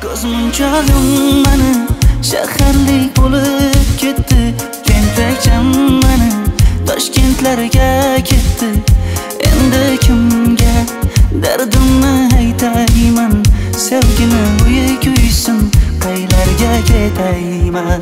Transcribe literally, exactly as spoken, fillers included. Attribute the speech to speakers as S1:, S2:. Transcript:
S1: Ko'zmunchog'im mani shaharlik bo'lib ketdi. Tentakcham mani Toshkentlarga ketdi. Endi kimga dardimni aytayman? Sevgini uyi kuysin, qaylarga ketayman?